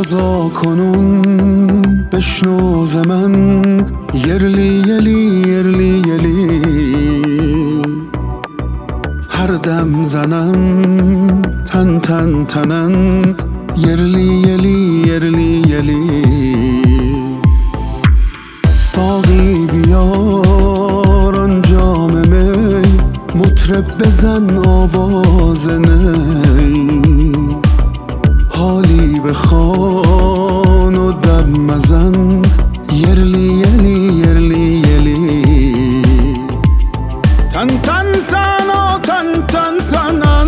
رضا کنون بشنو ز من یرلی یلی یرلی یلی هر دم زنم تن تن تنن یرلی یلی یرلی یلی ساقی بیار آن جام می مطرب بزن آواز نی حالی بخوان و دم مزن یرلی یلی یرلی یلی تن تن تنا تن تن تنن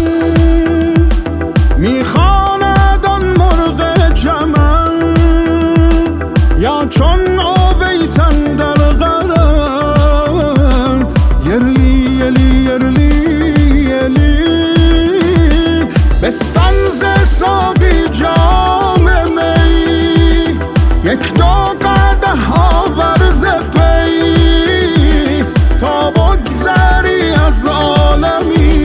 میخواند آن مرغ چمن یا چون اویسن در غرن یرلی یلی یرلی یلی بستان ز ساقی جام می یک دو قدح آور ز پی تا بگذری از عالمی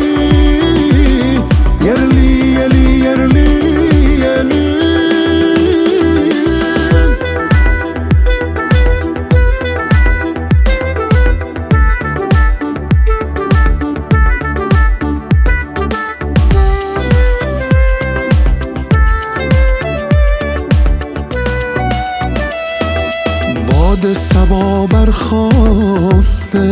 یرلی یلی یرلی یلی باد صبا برخاسته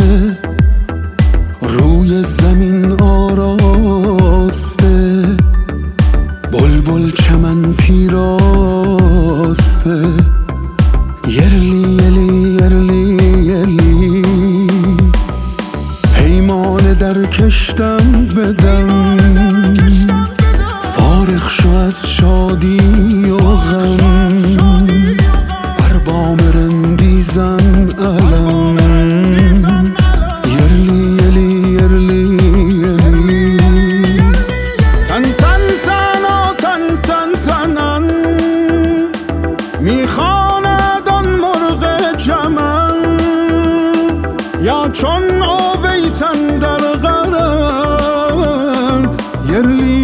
روی زمین آراسته بلبل چمن پیراسته یرلی یلی یرلی یلی پیمانه در کشتم بدم فارغ شو از شادی و غم بر بام رندیزن علم یرلی یلی یرلی یلی تن تن تنا تن تن تنن میخواند آن مرغ چمن یا چون اویسن در غرن یرلی